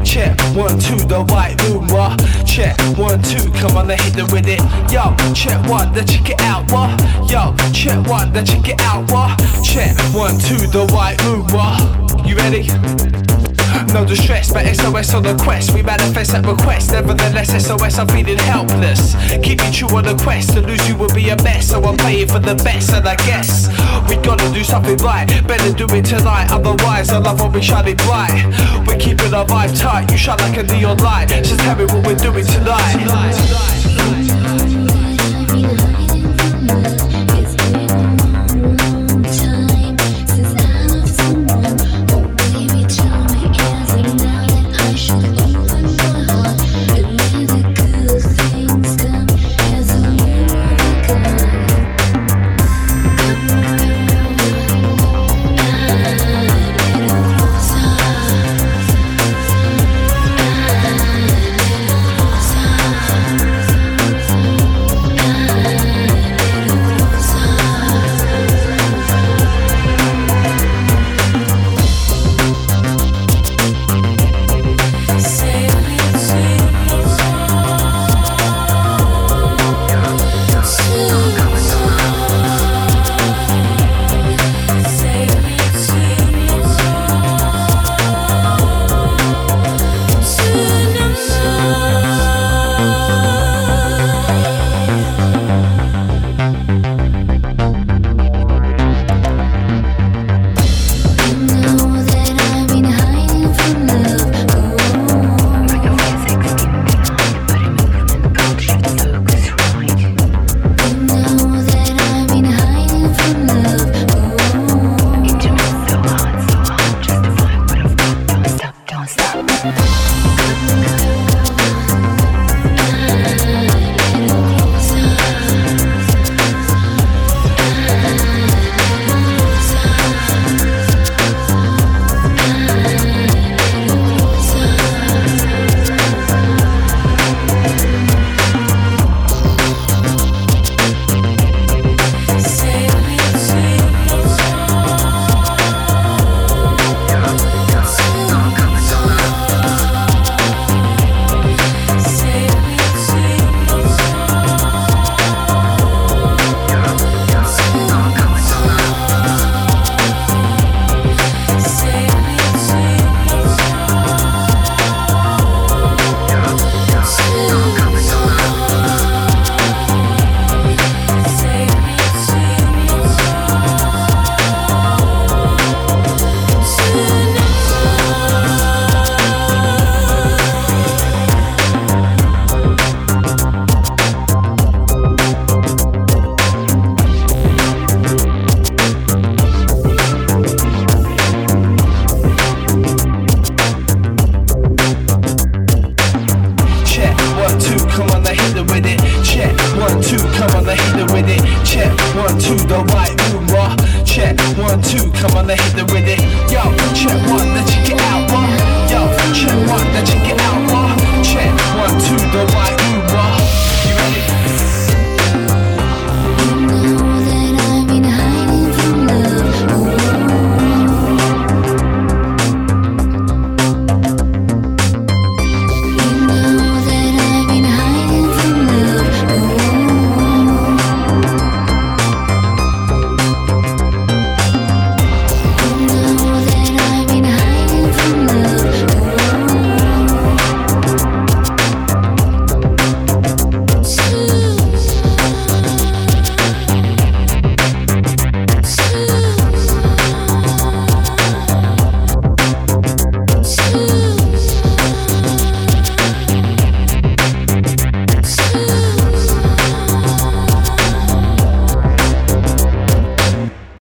Check, 1, 2, the white moon, what? Check, 1, 2, come on, hit them with it. Yo, check 1, then check it out, what? Yo, check 1, then check it out, what? Check, 1, 2, the white moon, what? You ready? No distress, but SOS on the quest. We manifest that request. Nevertheless, SOS, I'm feeling helpless. Keeping true on the quest. To lose you would be a mess, so I'm playing for the best. And I guess we gotta do something right. Better do it tonight, otherwise our love will be shining bright. We're keeping our vibe tight. You shine like a neon light. Just tell me what we're doing tonight. Stop.